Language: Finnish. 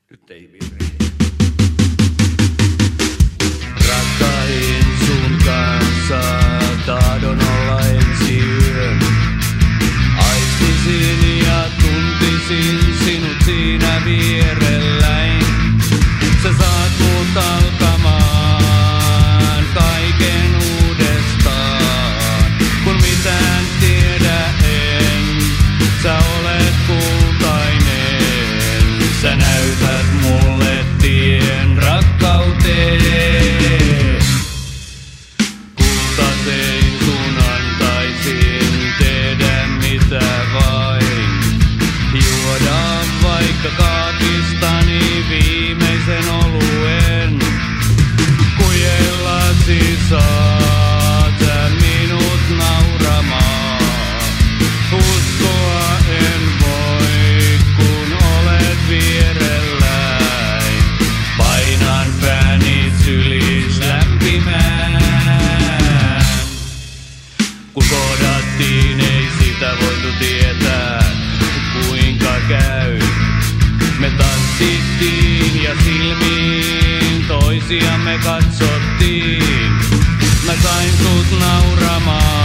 Nyt ei virhe. Rakkain sun kanssa tahdon olla ensi yön. Aistisin ja tuntisin sinut siinä vierelläin. Sä saat mut alkamaan kaiken uudestaan. Kun mitään tiedä en, sä olet kultainen. Sä näytät mulle tien rakkauteen. Kultasein sun antaisin tehdä mitä vain. Juoda vaikka kaapistani viimeisen oluen. Kujellasi saat sä minut nauramaan. Uskoa en voi, kun olet vierelläin. Painan pääni sylis lämpimään. Kun kohdattiin, ei sitä voitu tietää, kuinka käy. Me tanssittiin ja silmiin toisiamme katsottiin. Mä sain sut nauramaan.